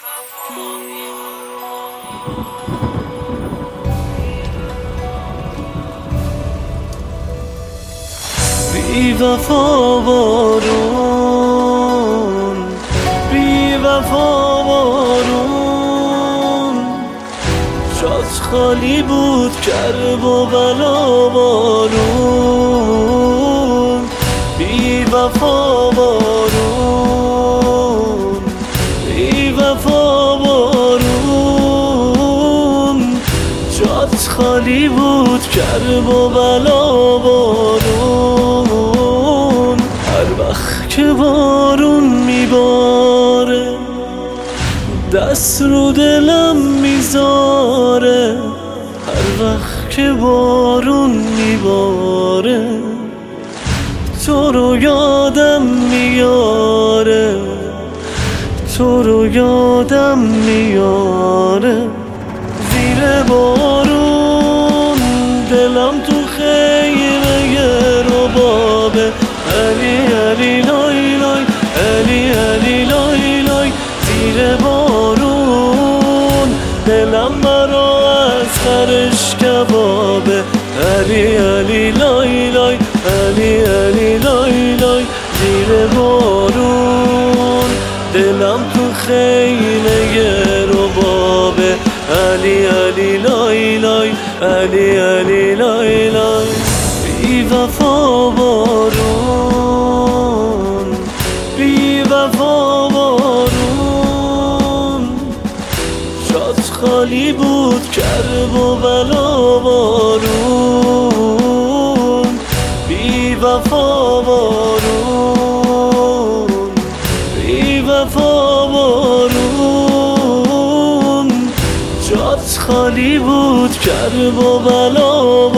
بی وفا بارون، بی وفا بارون، جات خالی بود کرب و بلا بارون. بی وفا بارون، بی وفا بارون، جات خالی بود کرب و بلا بارون. هر وقت که بارون میباره دست رو دلم میذاره، هر وقت که بارون میباره تو رو یادم میاره، تو رو یادم میاره. زیر بارون دلم تو خیمه ربابه، علی علی لای لای، علی علی لای لای. زیر بارون دلم مرا از خرش کبابه، علی علی لای لای، علی علی لای لای. زیر بارون دلم تو خیمه ربابه، علی علی لای لای، علی علی لای لای. بی وفا بارون، بی وفا بارون، جات خالی بود کرب و بلا بارون. بی وفا بارون، بی وفا بارون، جات خالی بود کرب و بلا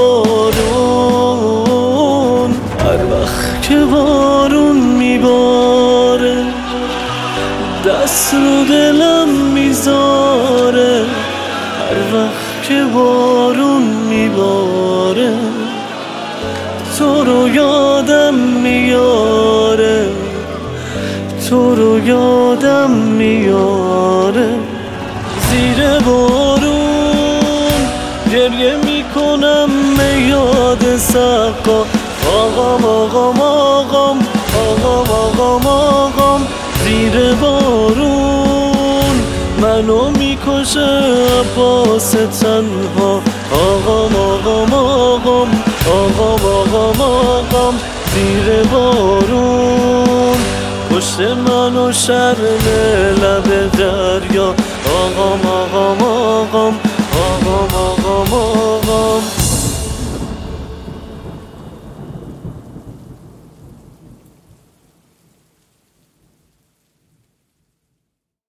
بارون. هر وقت که بارون میباره دست رو دلم میذاره، هر وقت که بارون میباره تو رو یادم میاره، تو رو یادم میاره. زیر بارون گریه میکنم به یاد سقا، آقام آقام آقام، آقام آقام آقام. زیر بارون منو میکشه عباس تنها، آقام آقام آقام، آقام آقام آقام. زیر بارون کشته منو شرم لب دریا، آقام آقام.